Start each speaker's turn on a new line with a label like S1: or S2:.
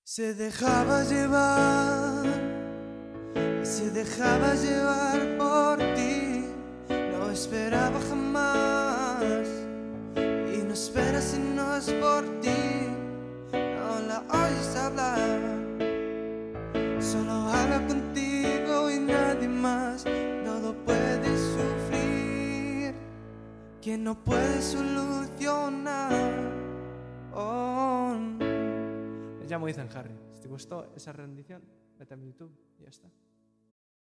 S1: Se dejaba llevar por ti, no esperaba jamás y no espera si no es por ti. No la oyes hablar, solo habla contigo y nadie más. Todo puede sufrir, quien no puede solucionar. Me llamo Ethan Harry. Si te gustó esa rendición, vete a mi YouTube y ya está.